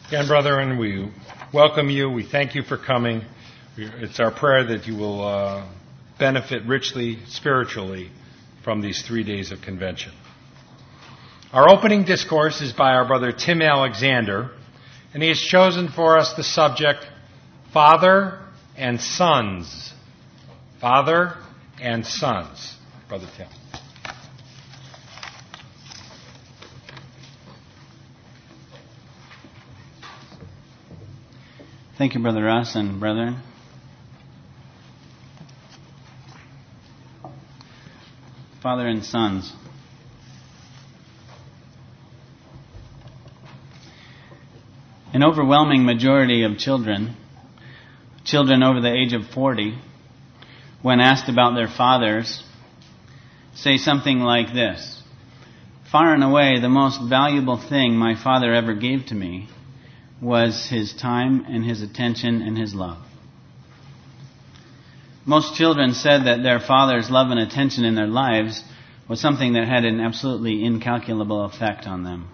Again, brethren, we welcome you. We thank you for coming. It's our prayer that you will benefit richly, spiritually, from these 3 days of convention. Our opening discourse is by our brother Tim Alexander, and he has chosen for us the subject, Father and Sons. Father and Sons. Brother Tim. Thank you, Brother Russ and brethren. Father and sons. An overwhelming majority of children over the age of 40, when asked about their fathers, say something like this: "Far and away the most valuable thing my father ever gave to me was his time and his attention and his love." Most children said that their father's love and attention in their lives was something that had an absolutely incalculable effect on them.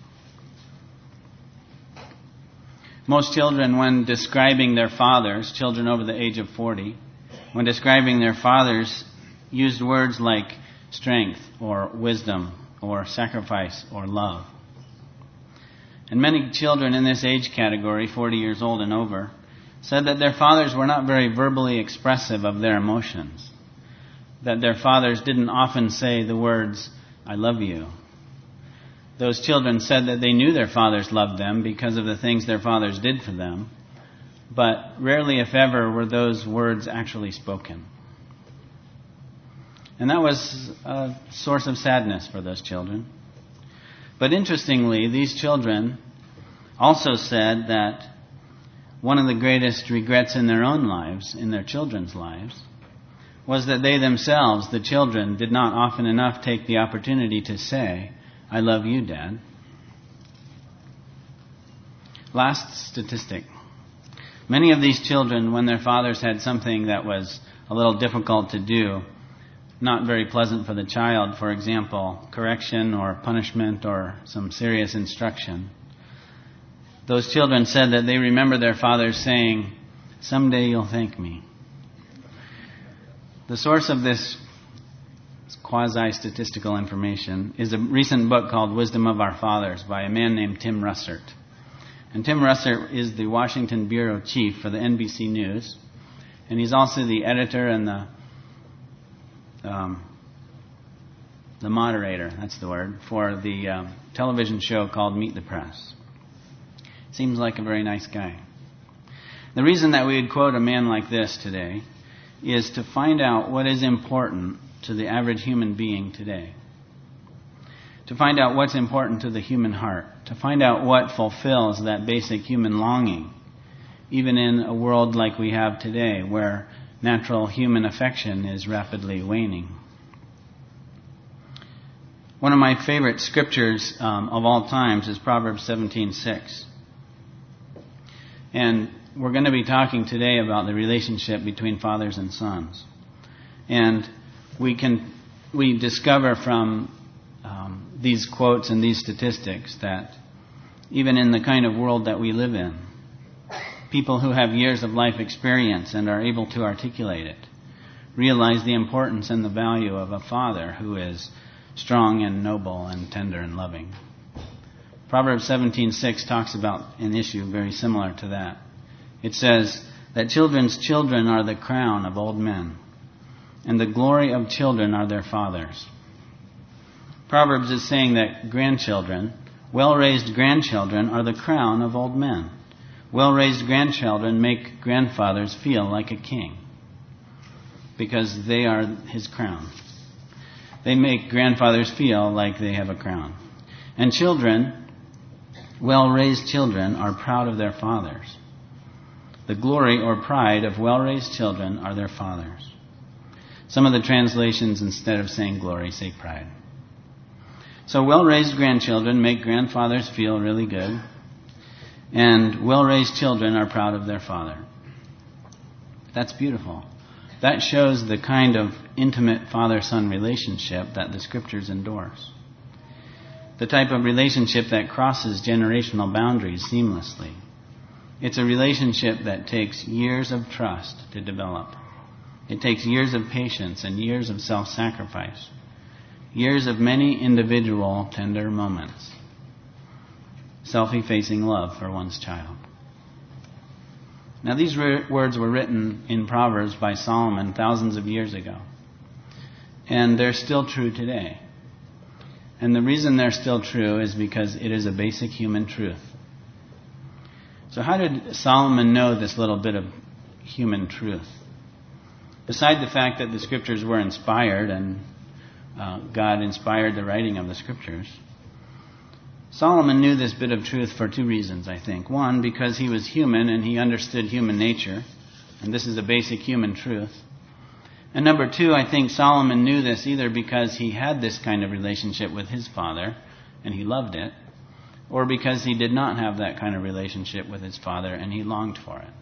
Most children, when describing their fathers, children over the age of 40, when describing their fathers, used words like strength or wisdom or sacrifice or love. And many children in this age category, 40 years old and over, said that their fathers were not very verbally expressive of their emotions, that their fathers didn't often say the words, "I love you." Those children said that they knew their fathers loved them because of the things their fathers did for them, but rarely, if ever, were those words actually spoken. And that was a source of sadness for those children. But interestingly, these children also said that one of the greatest regrets in their own lives, in their children's lives, was that they themselves, the children, did not often enough take the opportunity to say, "I love you, Dad." Last statistic. Many of these children, when their fathers had something that was a little difficult to do, not very pleasant for the child, for example, correction or punishment or some serious instruction, those children said that they remember their fathers saying, "Someday you'll thank me." The source of this quasi-statistical information is a recent book called Wisdom of Our Fathers by a man named Tim Russert. And Tim Russert is the Washington bureau chief for the NBC News, and he's also the editor and the moderator, that's the word, for the television show called Meet the Press. Seems like a very nice guy. The reason that we would quote a man like this today is to find out what is important to the average human being today. To find out what's important to the human heart. To find out what fulfills that basic human longing, even in a world like we have today, where natural human affection is rapidly waning. One of my favorite scriptures of all times is Proverbs 17:6. And we're going to be talking today about the relationship between fathers and sons. And we discover from these quotes and these statistics that even in the kind of world that we live in, people who have years of life experience and are able to articulate it realize the importance and the value of a father who is strong and noble and tender and loving. Proverbs 17:6 talks about an issue very similar to that. It says that children's children are the crown of old men, and the glory of children are their fathers. Proverbs is saying that grandchildren, well-raised grandchildren, are the crown of old men. Well-raised grandchildren make grandfathers feel like a king because they are his crown. They make grandfathers feel like they have a crown. And children, well-raised children, are proud of their fathers. The glory or pride of well-raised children are their fathers. Some of the translations, instead of saying glory, say pride. So well-raised grandchildren make grandfathers feel really good, and well-raised children are proud of their father. That's beautiful. That shows the kind of intimate father-son relationship that the Scriptures endorse. the type of relationship that crosses generational boundaries seamlessly. It's a relationship that takes years of trust to develop. It takes years of patience and years of self-sacrifice. Years of many individual tender moments. Self-effacing love for one's child. Now these words were written in Proverbs by Solomon thousands of years ago. And they're still true today. And the reason they're still true is because it is a basic human truth. So how did Solomon know this little bit of human truth? Beside the fact that the Scriptures were inspired and God inspired the writing of the Scriptures, Solomon knew this bit of truth for two reasons, I think. One, because he was human and he understood human nature, and this is a basic human truth. And number two, I think Solomon knew this either because he had this kind of relationship with his father and he loved it, or because he did not have that kind of relationship with his father and he longed for it.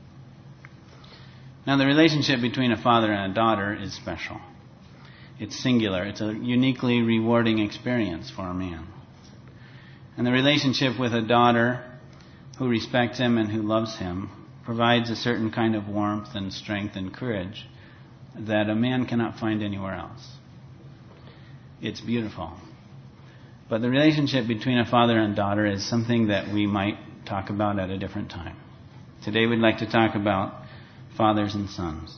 Now, the relationship between a father and a daughter is special. It's singular. It's a uniquely rewarding experience for a man. And the relationship with a daughter who respects him and who loves him provides a certain kind of warmth and strength and courage that a man cannot find anywhere else. It's beautiful. But the relationship between a father and daughter is something that we might talk about at a different time. Today we'd like to talk about fathers and sons.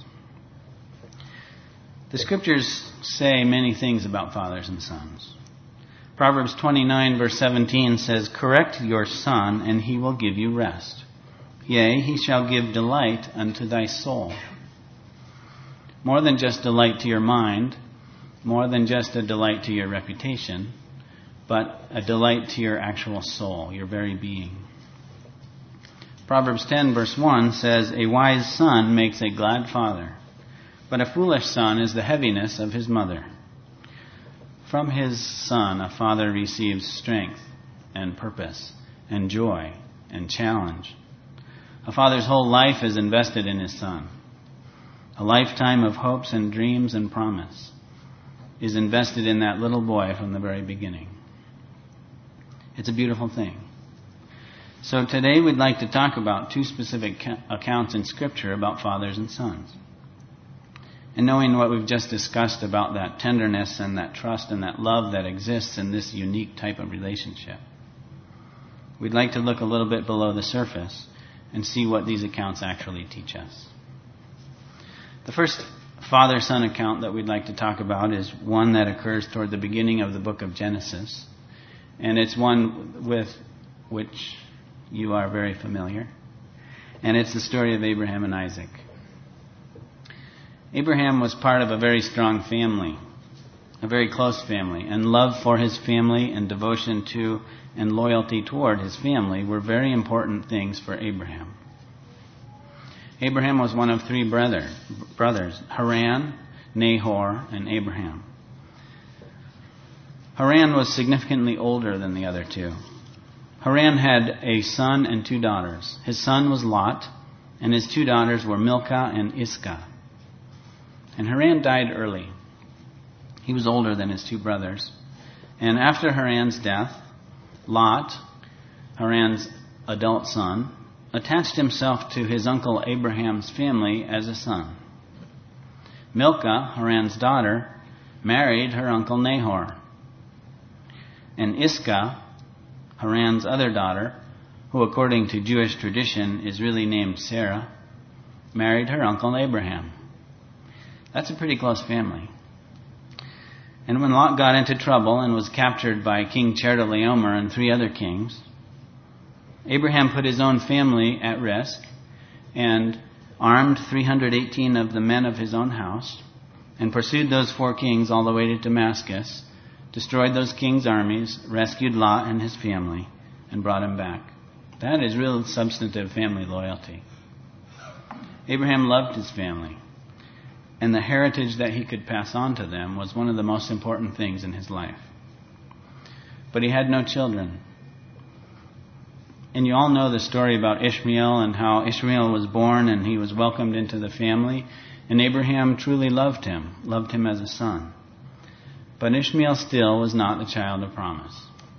The Scriptures say many things about fathers and sons. Proverbs 29 verse 17 says, "Correct your son, and he will give you rest. Yea, he shall give delight unto thy soul." More than just delight to your mind, more than just a delight to your reputation, but a delight to your actual soul, your very being. Proverbs 10 verse 1 says, "A wise son makes a glad father, but a foolish son is the heaviness of his mother." From his son, a father receives strength and purpose and joy and challenge. A father's whole life is invested in his son. A lifetime of hopes and dreams and promise is invested in that little boy from the very beginning. It's a beautiful thing. So today we'd like to talk about two specific accounts in Scripture about fathers and sons. And knowing what we've just discussed about that tenderness and that trust and that love that exists in this unique type of relationship, we'd like to look a little bit below the surface and see what these accounts actually teach us. The first father-son account that we'd like to talk about is one that occurs toward the beginning of the book of Genesis. And it's one with which you are very familiar. And it's the story of Abraham and Isaac. Abraham was part of a very strong family, a very close family, and love for his family and devotion to and loyalty toward his family were very important things for Abraham. Abraham was one of three brothers, Haran, Nahor, and Abraham. Haran was significantly older than the other two. Haran had a son and two daughters. His son was Lot, and his two daughters were Milcah and Iscah. And Haran died early. He was older than his two brothers. And after Haran's death, Lot, Haran's adult son, attached himself to his uncle Abraham's family as a son. Milcah, Haran's daughter, married her uncle Nahor. And Iscah, Haran's other daughter, who according to Jewish tradition is really named Sarah, married her uncle Abraham. That's a pretty close family. And when Lot got into trouble and was captured by King Chedorlaomer and three other kings, Abraham put his own family at risk and armed 318 of the men of his own house and pursued those four kings all the way to Damascus, destroyed those kings' armies, rescued Lot and his family, and brought him back. That is real substantive family loyalty. Abraham loved his family, and the heritage that he could pass on to them was one of the most important things in his life. But he had no children. And you all know the story about Ishmael and how Ishmael was born and he was welcomed into the family. And Abraham truly loved him as a son. But Ishmael still was not the child of promise.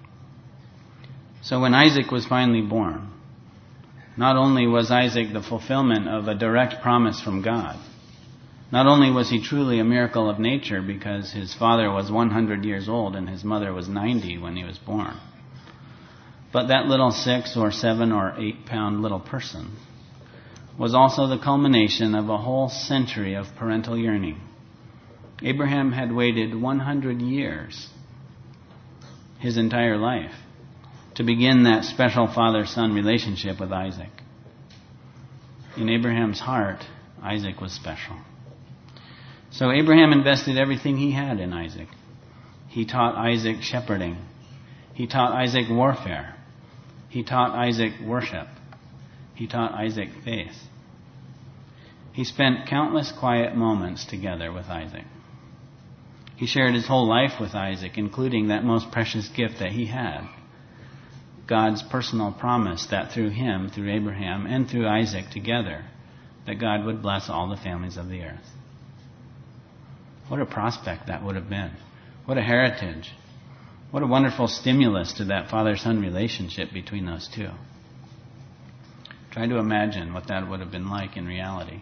So when Isaac was finally born, not only was Isaac the fulfillment of a direct promise from God, not only was he truly a miracle of nature because his father was 100 years old and his mother was 90 when he was born, but that little 6 or 7 or 8 pound little person was also the culmination of a whole century of parental yearning. Abraham had waited 100 years, his entire life, to begin that special father-son relationship with Isaac. In Abraham's heart, Isaac was special. So Abraham invested everything he had in Isaac. He taught Isaac shepherding. He taught Isaac warfare. He taught Isaac worship. He taught Isaac faith. He spent countless quiet moments together with Isaac. He shared his whole life with Isaac, including that most precious gift that he had, God's personal promise that through him, through Abraham, and through Isaac together, that God would bless all the families of the earth. What a prospect that would have been. What a heritage. What a wonderful stimulus to that father-son relationship between those two. Try to imagine what that would have been like in reality.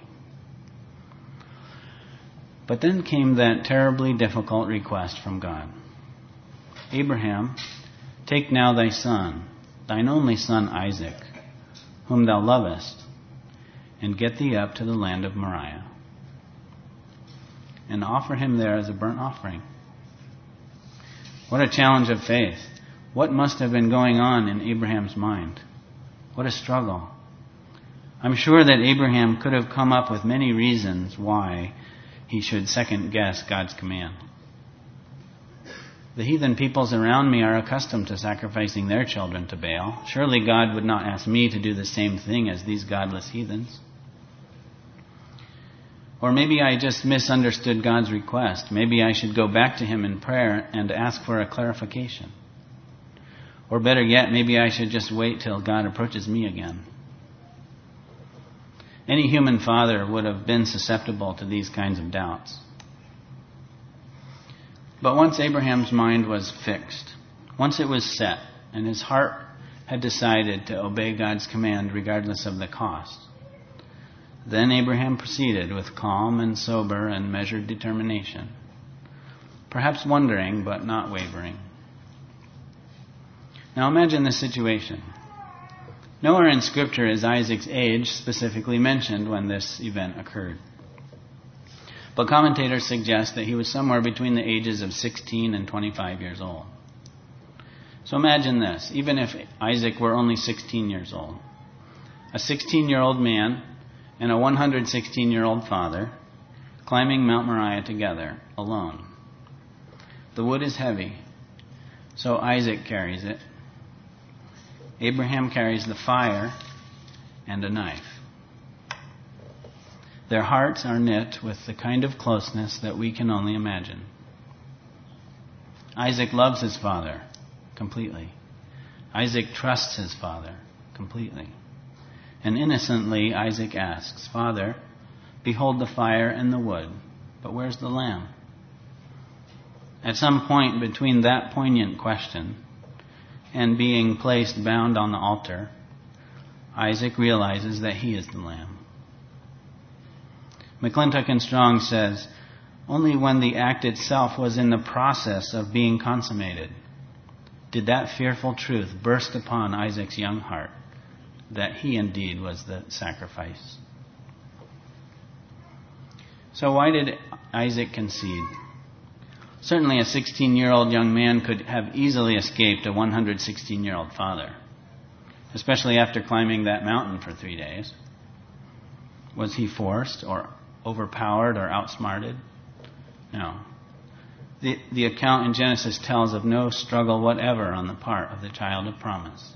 But then came that terribly difficult request from God. Abraham, take now thy son, thine only son Isaac, whom thou lovest, and get thee up to the land of Moriah, and offer him there as a burnt offering. What a challenge of faith. What must have been going on in Abraham's mind? What a struggle. I'm sure that Abraham could have come up with many reasons why he should second guess God's command. The heathen peoples around me are accustomed to sacrificing their children to Baal. Surely God would not ask me to do the same thing as these godless heathens. Or maybe I just misunderstood God's request. Maybe I should go back to him in prayer and ask for a clarification. Or better yet, maybe I should just wait till God approaches me again. Any human father would have been susceptible to these kinds of doubts. But once Abraham's mind was fixed, once it was set, and his heart had decided to obey God's command regardless of the cost, then Abraham proceeded with calm and sober and measured determination, perhaps wondering but not wavering. Now imagine this situation. Nowhere in Scripture is Isaac's age specifically mentioned when this event occurred. But commentators suggest that he was somewhere between the ages of 16 and 25 years old. So imagine this, even if Isaac were only 16 years old. A 16-year-old man and a 116-year-old father climbing Mount Moriah together, alone. The wood is heavy, so Isaac carries it. Abraham carries the fire and a knife. Their hearts are knit with the kind of closeness that we can only imagine. Isaac loves his father completely. Isaac trusts his father completely. And innocently, Isaac asks, Father, behold the fire and the wood, but where's the lamb? At some point between that poignant question and being placed bound on the altar, Isaac realizes that he is the lamb. McClintock and Strong says, only when the act itself was in the process of being consummated did that fearful truth burst upon Isaac's young heart, that he indeed was the sacrifice. So why did Isaac concede? Certainly a 16-year-old young man could have easily escaped a 116-year-old father, especially after climbing that mountain for 3 days. Was he forced or overpowered or outsmarted? No. The account in Genesis tells of no struggle whatever on the part of the child of promise.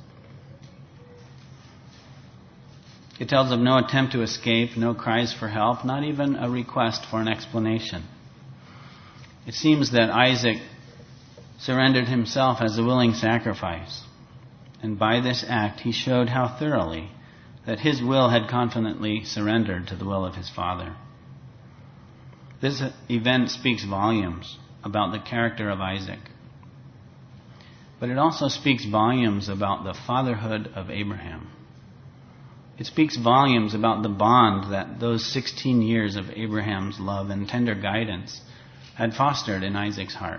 It tells of no attempt to escape, no cries for help, not even a request for an explanation. It seems that Isaac surrendered himself as a willing sacrifice, and by this act he showed how thoroughly that his will had confidently surrendered to the will of his father. This event speaks volumes about the character of Isaac. But it also speaks volumes about the fatherhood of Abraham. It speaks volumes about the bond that those 16 years of Abraham's love and tender guidance had fostered in Isaac's heart.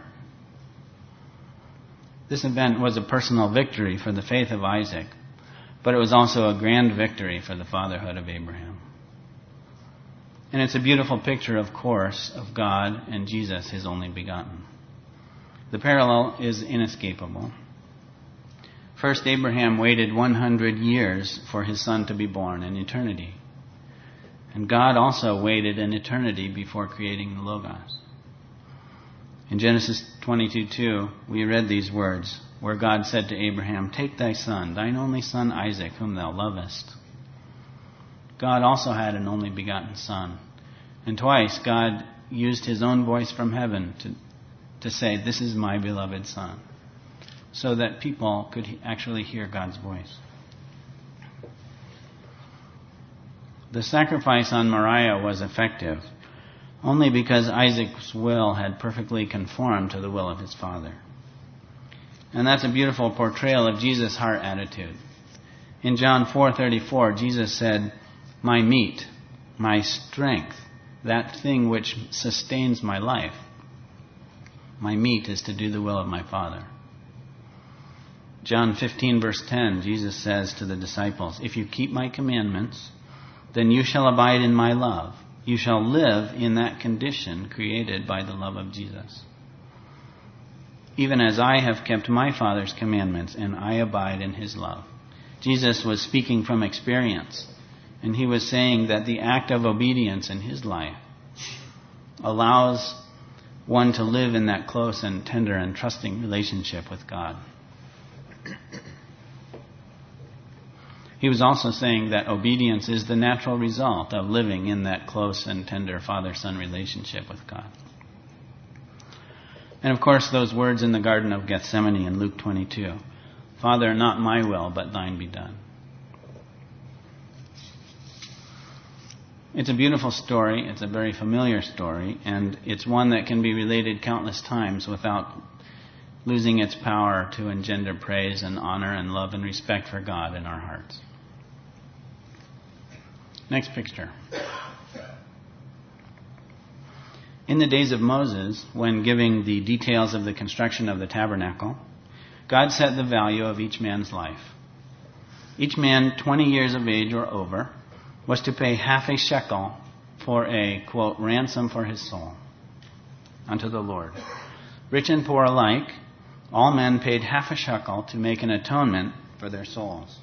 This event was a personal victory for the faith of Isaac, but it was also a grand victory for the fatherhood of Abraham. And it's a beautiful picture, of course, of God and Jesus, his only begotten. The parallel is inescapable. First, Abraham waited 100 years for his son to be born in eternity. And God also waited an eternity before creating the Logos. In Genesis 22:2, we read these words, where God said to Abraham, "Take thy son, thine only son Isaac, whom thou lovest." God also had an only begotten son. And twice God used his own voice from heaven to say, "This is my beloved son," so that people could actually hear God's voice. The sacrifice on Moriah was effective only because Isaac's will had perfectly conformed to the will of his father. And that's a beautiful portrayal of Jesus' heart attitude. In John 4:34, Jesus said, "My meat, my strength, that thing which sustains my life, my meat is to do the will of my Father." John 15 verse 10, Jesus says to the disciples, "If you keep my commandments, then you shall abide in my love. You shall live in that condition created by the love of Jesus. Even as I have kept my Father's commandments and I abide in his love." Jesus was speaking from experience, and he was saying that the act of obedience in his life allows one to live in that close and tender and trusting relationship with God. He was also saying that obedience is the natural result of living in that close and tender father-son relationship with God. And of course, those words in the Garden of Gethsemane in Luke 22, "Father, not my will, but thine be done." It's a beautiful story, it's a very familiar story, and it's one that can be related countless times without losing its power to engender praise and honor and love and respect for God in our hearts. Next picture. In the days of Moses, when giving the details of the construction of the tabernacle, God set the value of each man's life. Each man 20 years of age or over was to pay half a shekel for a, quote, ransom for his soul unto the Lord. Rich and poor alike, all men paid half a shekel to make an atonement for their souls.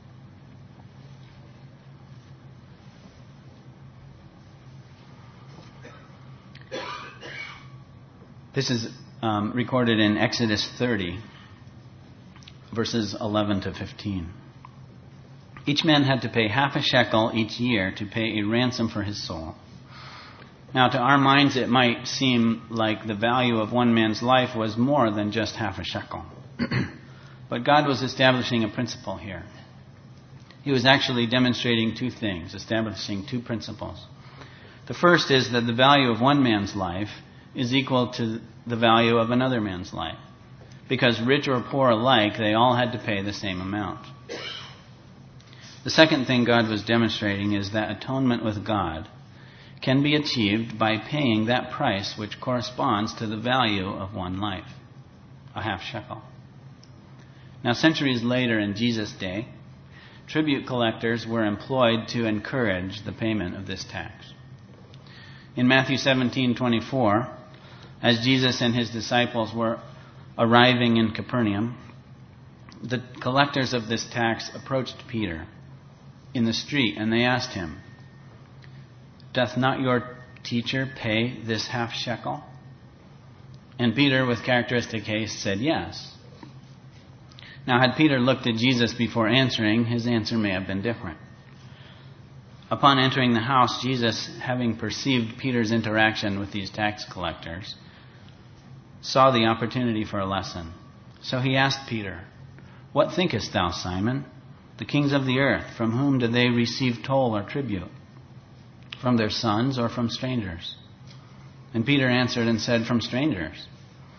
This is recorded in Exodus 30, verses 11 to 15. Each man had to pay half a shekel each year to pay a ransom for his soul. Now, to our minds, it might seem like the value of one man's life was more than just half a shekel. But God was establishing a principle here. He was actually demonstrating two things, establishing two principles. The first is that the value of one man's life is equal to the value of another man's life. Because rich or poor alike, they all had to pay the same amount. The second thing God was demonstrating is that atonement with God can be achieved by paying that price which corresponds to the value of one life, a half shekel. Now, centuries later in Jesus' day, tribute collectors were employed to encourage the payment of this tax. In Matthew 17:24, as Jesus and his disciples were arriving in Capernaum, the collectors of this tax approached Peter in the street, and they asked him, "Doth not your teacher pay this half shekel?" And Peter, with characteristic haste, said yes. Now, had Peter looked at Jesus before answering, his answer may have been different. Upon entering the house, Jesus, having perceived Peter's interaction with these tax collectors, saw the opportunity for a lesson. So he asked Peter, "What thinkest thou, Simon? The kings of the earth, from whom do they receive toll or tribute? From their sons or from strangers?" And Peter answered and said, "From strangers."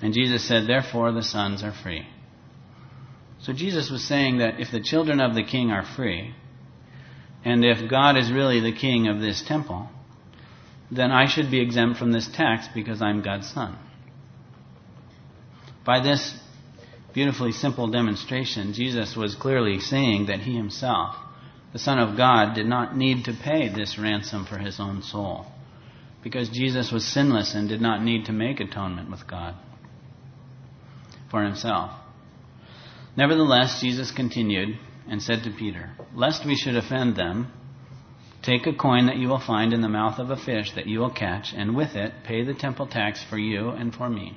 And Jesus said, therefore the sons are free. So Jesus was saying that if the children of the king are free, and if God is really the king of this temple, then I should be exempt from this tax because I'm God's son. By this beautifully simple demonstration, Jesus was clearly saying that he himself, the Son of God, did not need to pay this ransom for his own soul, because Jesus was sinless and did not need to make atonement with God for himself. Nevertheless, Jesus continued and said to Peter, lest we should offend them, take a coin that you will find in the mouth of a fish that you will catch, and with it pay the temple tax for you and for me.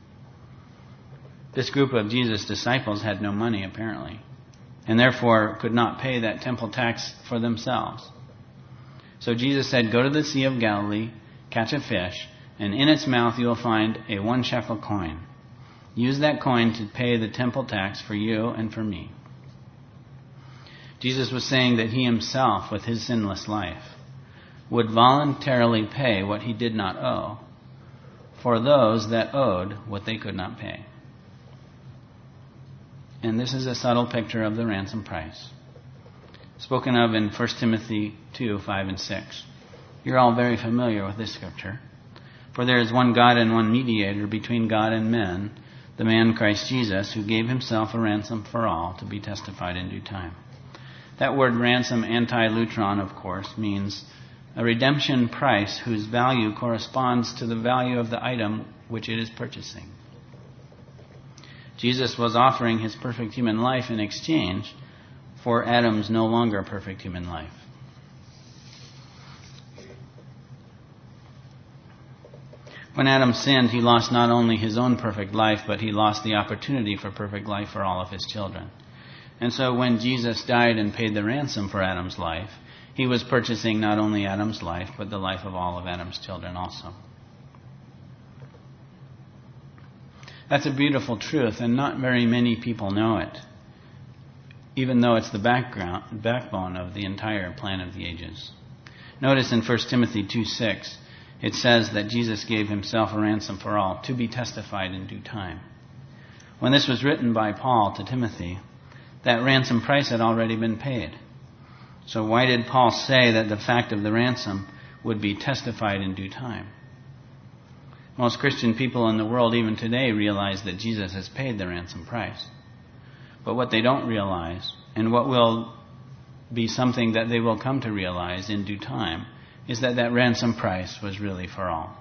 This group of Jesus' disciples had no money, apparently, and therefore could not pay that temple tax for themselves. So Jesus said, go to the Sea of Galilee, catch a fish, and in its mouth you will find a 1 shekel coin. Use that coin to pay the temple tax for you and for me. Jesus was saying that he himself, with his sinless life, would voluntarily pay what he did not owe for those that owed what they could not pay. And this is a subtle picture of the ransom price, spoken of in 1 Timothy 2, 5 and 6. You're all very familiar with this scripture. For there is one God and one mediator between God and men, the man Christ Jesus, who gave himself a ransom for all, to be testified in due time. That word ransom, anti-lutron, of course, means a redemption price whose value corresponds to the value of the item which it is purchasing. Jesus was offering his perfect human life in exchange for Adam's no longer perfect human life. When Adam sinned, he lost not only his own perfect life, but he lost the opportunity for perfect life for all of his children. And so when Jesus died and paid the ransom for Adam's life, he was purchasing not only Adam's life, but the life of all of Adam's children also. That's a beautiful truth, and not very many people know it, even though it's the backbone of the entire plan of the ages. Notice in 1 Timothy 2:6, it says that Jesus gave himself a ransom for all, to be testified in due time. When this was written by Paul to Timothy, that ransom price had already been paid. So why did Paul say that the fact of the ransom would be testified in due time? Most Christian people in the world, even today, realize that Jesus has paid the ransom price. But what they don't realize, and what will be something that they will come to realize in due time, is that that ransom price was really for all.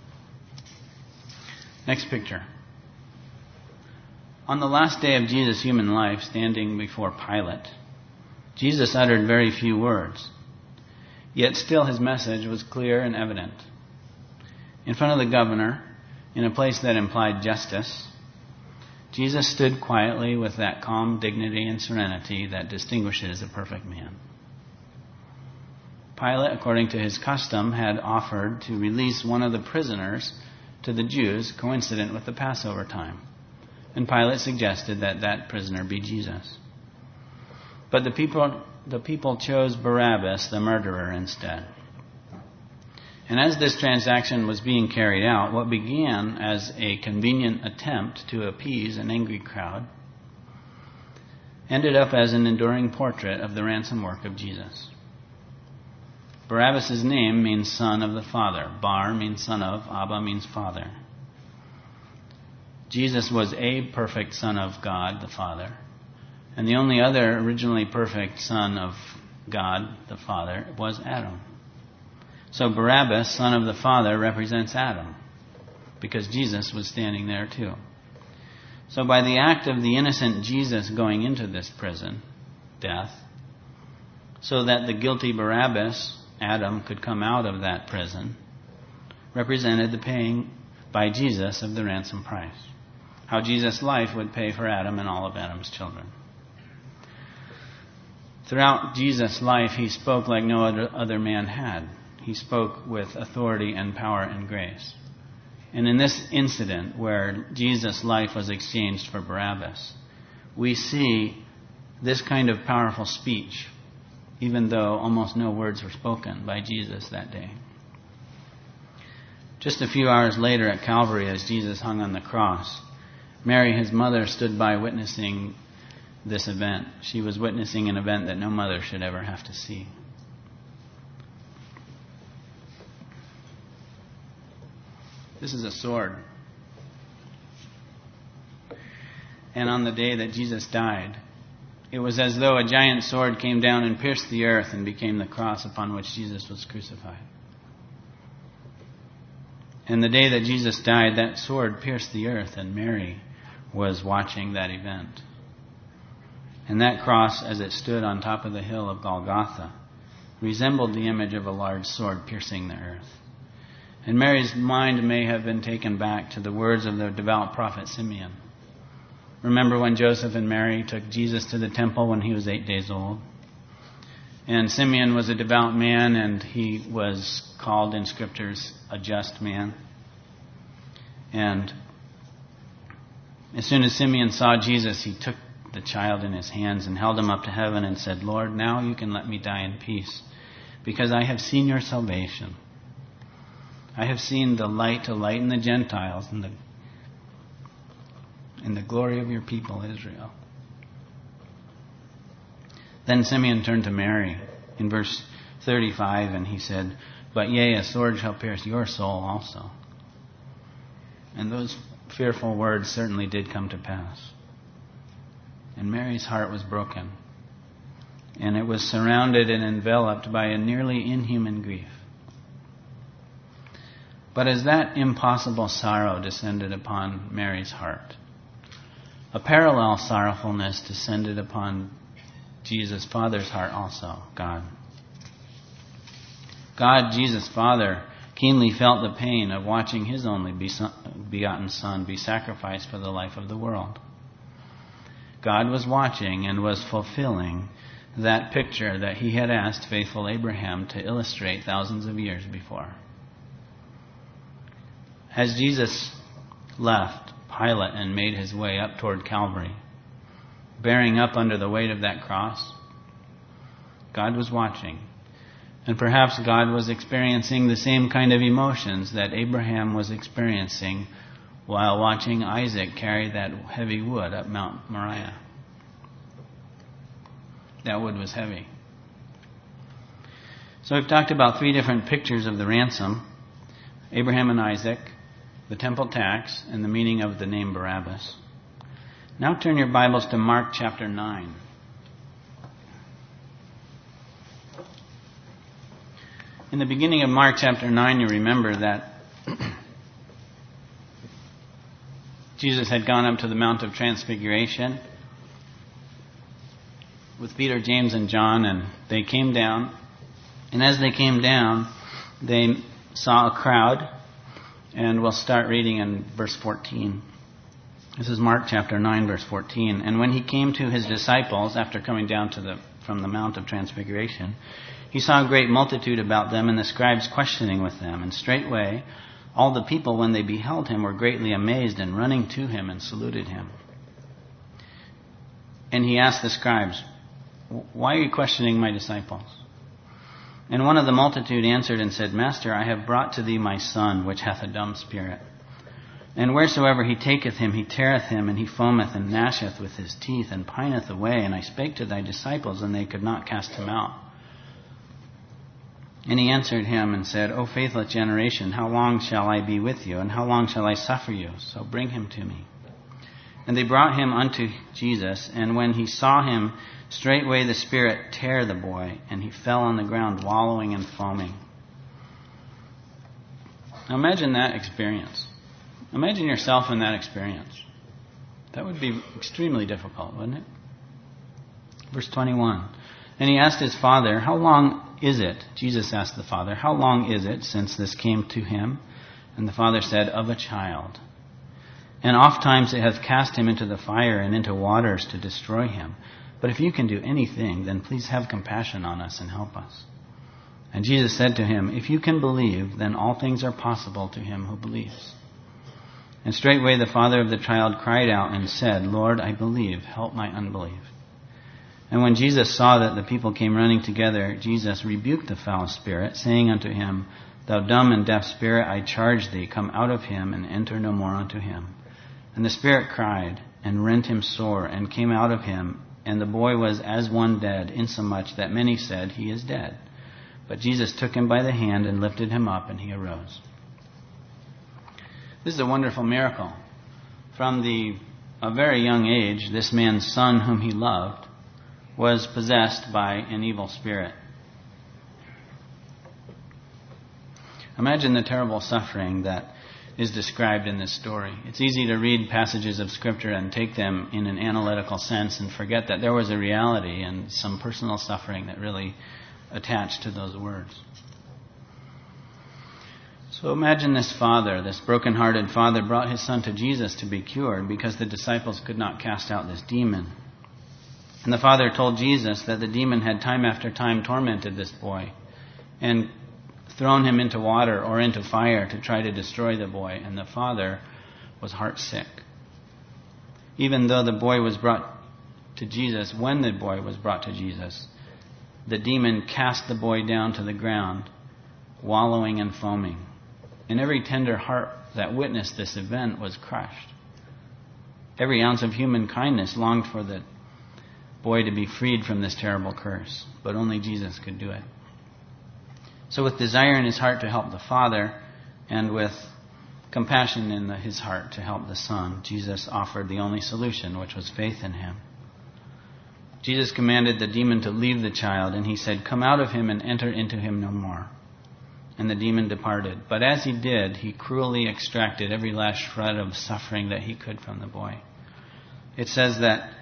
Next picture. On the last day of Jesus' human life, standing before Pilate, Jesus uttered very few words, yet still his message was clear and evident. In front of the governor, in a place that implied justice, Jesus stood quietly with that calm dignity and serenity that distinguishes a perfect man. Pilate, according to his custom, had offered to release one of the prisoners to the Jews coincident with the Passover time. And Pilate suggested that that prisoner be Jesus. But the people chose Barabbas, the murderer, instead. And as this transaction was being carried out, what began as a convenient attempt to appease an angry crowd ended up as an enduring portrait of the ransom work of Jesus. Barabbas' name means son of the Father. Bar means son of. Abba means father. Jesus was a perfect Son of God, the Father. And the only other originally perfect Son of God, the Father, was Adam. So Barabbas, son of the Father, represents Adam, because Jesus was standing there too. So by the act of the innocent Jesus going into this prison, death, so that the guilty Barabbas, Adam, could come out of that prison, represented the paying by Jesus of the ransom price. How Jesus' life would pay for Adam and all of Adam's children. Throughout Jesus' life, he spoke like no other man had. He spoke with authority and power and grace. And in this incident where Jesus' life was exchanged for Barabbas, we see this kind of powerful speech, even though almost no words were spoken by Jesus that day. Just a few hours later at Calvary, as Jesus hung on the cross, Mary, his mother, stood by witnessing this event. She was witnessing an event that no mother should ever have to see. This is a sword. And on the day that Jesus died, it was as though a giant sword came down and pierced the earth and became the cross upon which Jesus was crucified. And the day that Jesus died, that sword pierced the earth, and Mary was watching that event. And that cross, as it stood on top of the hill of Golgotha, resembled the image of a large sword piercing the earth. And Mary's mind may have been taken back to the words of the devout prophet Simeon. Remember when Joseph and Mary took Jesus to the temple when he was 8 days old? And Simeon was a devout man, and he was called in Scriptures a just man. And as soon as Simeon saw Jesus, he took the child in his hands and held him up to heaven and said, "Lord, now you can let me die in peace, because I have seen your salvation. I have seen the light to lighten the Gentiles and the glory of your people Israel." Then Simeon turned to Mary in verse 35 and he said, "But yea, a sword shall pierce your soul also." And those fearful words certainly did come to pass. And Mary's heart was broken, and it was surrounded and enveloped by a nearly inhuman grief. But as that impossible sorrow descended upon Mary's heart, a parallel sorrowfulness descended upon Jesus' Father's heart also, God. God, Jesus' Father, keenly felt the pain of watching His only begotten Son be sacrificed for the life of the world. God was watching and was fulfilling that picture that He had asked faithful Abraham to illustrate thousands of years before. As Jesus left Pilate and made his way up toward Calvary, bearing up under the weight of that cross, God was watching. And perhaps God was experiencing the same kind of emotions that Abraham was experiencing while watching Isaac carry that heavy wood up Mount Moriah. That wood was heavy. So we've talked about 3 different pictures of the ransom: Abraham and Isaac, the temple tax, and the meaning of the name Barabbas. Now turn your Bibles to Mark chapter 9. In the beginning of Mark chapter 9, you remember that Jesus had gone up to the Mount of Transfiguration with Peter, James, and John, and they came down. And as they came down, they saw a crowd. And we'll start reading in verse 14. This is Mark chapter 9, verse 14. "And when he came to his disciples, after coming down from the Mount of Transfiguration, he saw a great multitude about them, and the scribes questioning with them. And straightway all the people, when they beheld him, were greatly amazed, and running to him and saluted him. And he asked the scribes, 'Why are you questioning my disciples?' And one of the multitude answered and said, 'Master, I have brought to thee my son, which hath a dumb spirit. And wheresoever he taketh him, he teareth him, and he foameth and gnasheth with his teeth, and pineth away. And I spake to thy disciples, and they could not cast him out.' And he answered him and said, 'O faithless generation, how long shall I be with you, and how long shall I suffer you? So bring him to me.' And they brought him unto Jesus, and when he saw him, straightway the spirit tare the boy, and he fell on the ground, wallowing and foaming." Now imagine that experience. Imagine yourself in that experience. That would be extremely difficult, wouldn't it? Verse 21. "And he asked his father, 'How long is it?' Jesus asked the father, 'How long is it since this came to him?' And the father said, 'Of a child. And oft times it hath cast him into the fire and into waters to destroy him. But if you can do anything, then please have compassion on us and help us.' And Jesus said to him, 'If you can believe, then all things are possible to him who believes.' And straightway the father of the child cried out and said, 'Lord, I believe, help my unbelief.' And when Jesus saw that the people came running together, Jesus rebuked the foul spirit, saying unto him, Thou dumb and deaf spirit, I charge thee, come out of him, and enter no more unto him. And the spirit cried, and rent him sore, and came out of him. And the boy was as one dead, insomuch that many said, He is dead. But Jesus took him by the hand, and lifted him up, and he arose. This is a wonderful miracle. From a very young age, this man's son, whom he loved, was possessed by an evil spirit. Imagine the terrible suffering that is described in this story. It's easy to read passages of Scripture and take them in an analytical sense and forget that there was a reality and some personal suffering that really attached to those words. So imagine this father, this broken-hearted father, brought his son to Jesus to be cured because the disciples could not cast out this demon. And the father told Jesus that the demon had time after time tormented this boy and thrown him into water or into fire to try to destroy the boy, and the father was heartsick. Even though the boy was brought to Jesus, when the boy was brought to Jesus, the demon cast the boy down to the ground, wallowing and foaming. And every tender heart that witnessed this event was crushed. Every ounce of human kindness longed for the boy to be freed from this terrible curse, but only Jesus could do it. So with desire in his heart to help the Father, and with compassion in his heart to help the Son, Jesus offered the only solution, which was faith in him. Jesus commanded the demon to leave the child, and he said, Come out of him and enter into him no more. And the demon departed. But as he did, he cruelly extracted every last shred of suffering that he could from the boy. It says that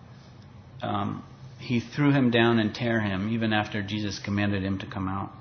he threw him down and tore him, even after Jesus commanded him to come out.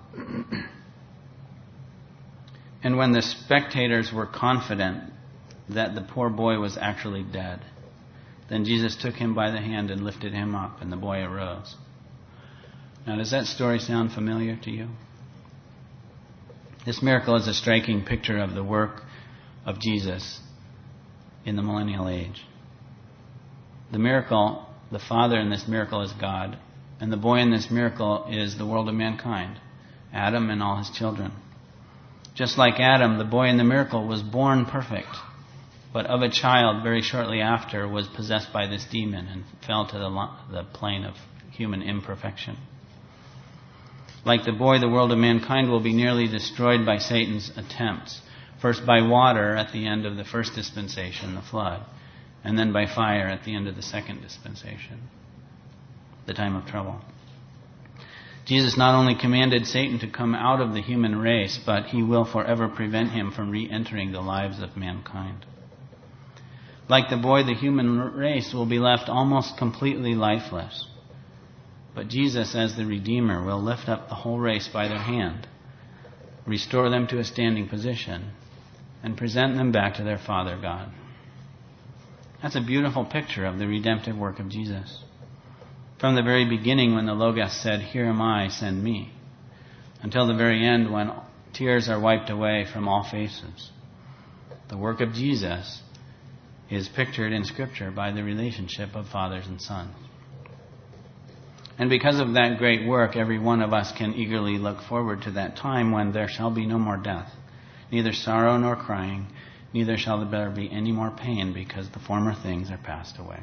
And when the spectators were confident that the poor boy was actually dead, then Jesus took him by the hand and lifted him up, and the boy arose. Now, does that story sound familiar to you? This miracle is a striking picture of the work of Jesus in the millennial age. The miracle, the Father in this miracle is God, and the boy in this miracle is the world of mankind, Adam and all his children. Just like Adam, the boy in the miracle was born perfect, but of a child very shortly after was possessed by this demon and fell to the plane of human imperfection. Like the boy, the world of mankind will be nearly destroyed by Satan's attempts, first by water at the end of the first dispensation, the flood, and then by fire at the end of the second dispensation, the time of trouble. Jesus not only commanded Satan to come out of the human race, but he will forever prevent him from re-entering the lives of mankind. Like the boy, the human race will be left almost completely lifeless. But Jesus, as the Redeemer, will lift up the whole race by their hand, restore them to a standing position, and present them back to their Father God. That's a beautiful picture of the redemptive work of Jesus. From the very beginning, when the Logos said, Here am I, send me, until the very end, when tears are wiped away from all faces. The work of Jesus is pictured in Scripture by the relationship of fathers and sons. And because of that great work, every one of us can eagerly look forward to that time when there shall be no more death, neither sorrow nor crying, neither shall there be any more pain, because the former things are passed away.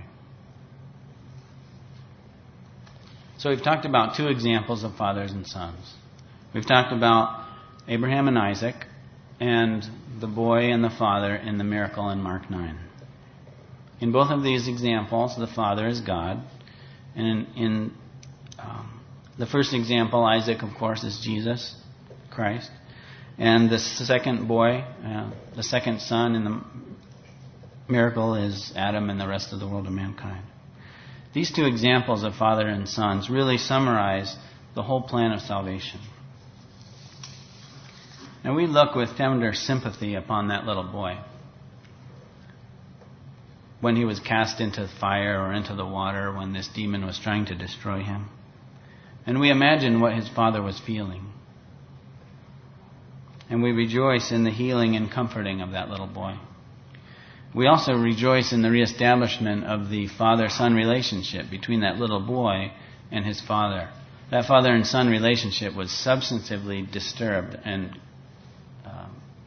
So we've talked about two examples of fathers and sons. We've talked about Abraham and Isaac, and the boy and the father in the miracle in Mark 9. In both of these examples, the father is God. And in the first example, Isaac, of course, is Jesus Christ. And the second boy, the second son in the miracle is Adam and the rest of the world of mankind. These two examples of father and sons really summarize the whole plan of salvation. And we look with tender sympathy upon that little boy when he was cast into fire or into the water, when this demon was trying to destroy him. And we imagine what his father was feeling. And we rejoice in the healing and comforting of that little boy. We also rejoice in the reestablishment of the father-son relationship between that little boy and his father. That father and son relationship was substantively disturbed and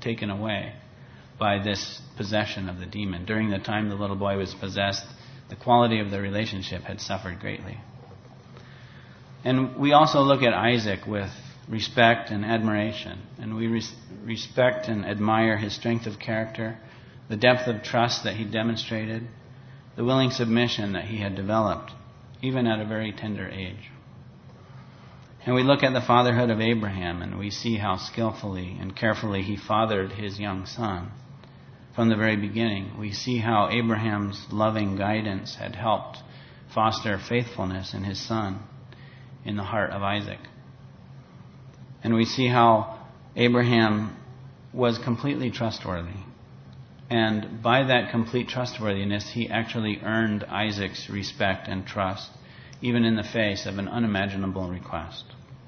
taken away by this possession of the demon. During the time the little boy was possessed, the quality of the relationship had suffered greatly. And we also look at Isaac with respect and admiration. And we respect and admire his strength of character, the depth of trust that he demonstrated, the willing submission that he had developed, even at a very tender age. And we look at the fatherhood of Abraham, and we see how skillfully and carefully he fathered his young son. From the very beginning, we see how Abraham's loving guidance had helped foster faithfulness in his son in the heart of Isaac. And we see how Abraham was completely trustworthy. And by that complete trustworthiness, he actually earned Isaac's respect and trust, even in the face of an unimaginable request.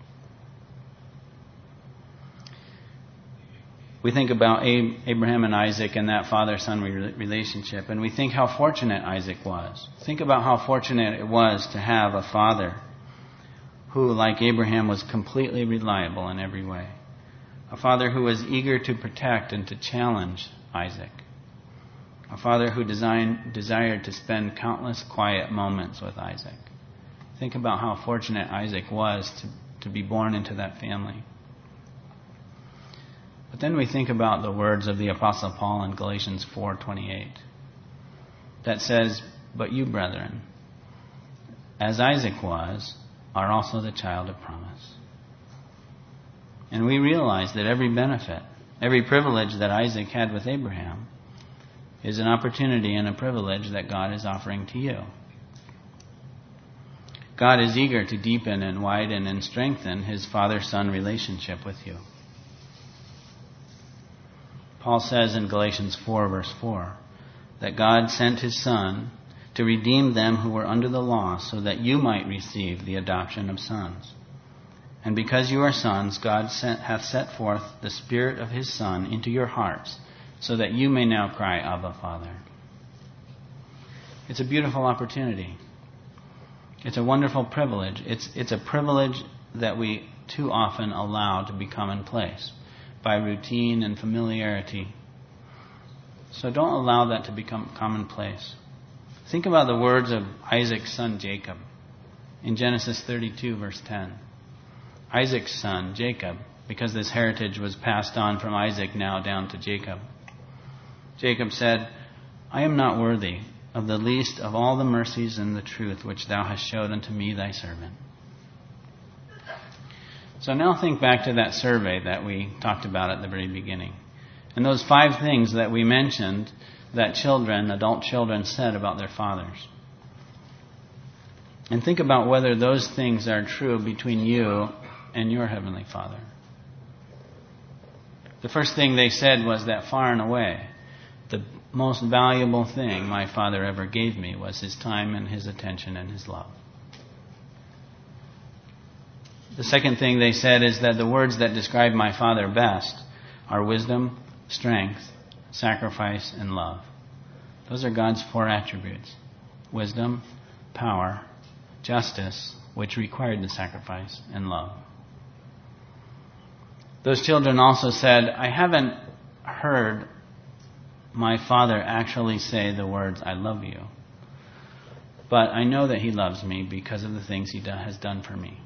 We think about Abraham and Isaac and that father-son relationship, and we think how fortunate Isaac was. Think about how fortunate it was to have a father who, like Abraham, was completely reliable in every way. A father who was eager to protect and to challenge Isaac. A father who desired to spend countless quiet moments with Isaac. Think about how fortunate Isaac was to be born into that family. But then we think about the words of the Apostle Paul in Galatians 4:28 that says, "But you, brethren, as Isaac was, are also the child of promise." And we realize that every benefit, every privilege that Isaac had with Abraham is an opportunity and a privilege that God is offering to you. God is eager to deepen and widen and strengthen his father-son relationship with you. Paul says in Galatians 4, verse 4, that God sent his Son to redeem them who were under the law so that you might receive the adoption of sons. And because you are sons, God hath set forth the Spirit of his Son into your hearts so that you may now cry, Abba, Father. It's a beautiful opportunity. It's a wonderful privilege. It's a privilege that we too often allow to be commonplace by routine and familiarity. So don't allow that to become commonplace. Think about the words of Isaac's son Jacob in Genesis 32, verse 10. Isaac's son, Jacob, because this heritage was passed on from Isaac now down to Jacob. Jacob said, "I am not worthy of the least of all the mercies and the truth which thou hast showed unto me thy servant." So now think back to that survey that we talked about at the very beginning. And those 5 things that we mentioned that adult children said about their fathers. And think about whether those things are true between you and your Heavenly Father. The first thing they said was that far and away, the most valuable thing my Father ever gave me was his time and his attention and his love. The second thing they said is that the words that describe my Father best are wisdom, strength, sacrifice, and love. Those are God's 4 attributes. Wisdom, power, justice, which required the sacrifice, and love. Those children also said, I haven't heard my Father actually say the words, I love you. But I know that he loves me because of the things he has done for me.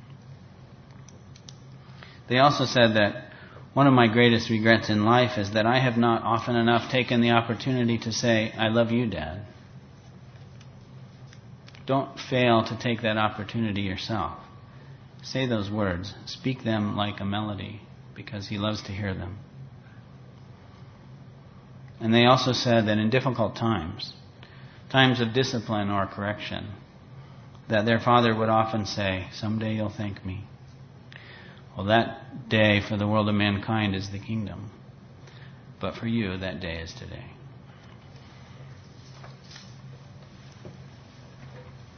They also said that one of my greatest regrets in life is that I have not often enough taken the opportunity to say, I love you, Dad. Don't fail to take that opportunity yourself. Say those words. Speak them like a melody because he loves to hear them. And they also said that in difficult times of discipline or correction, that their father would often say, someday you'll thank me. Well, that day for the world of mankind is the kingdom. But for you, that day is today.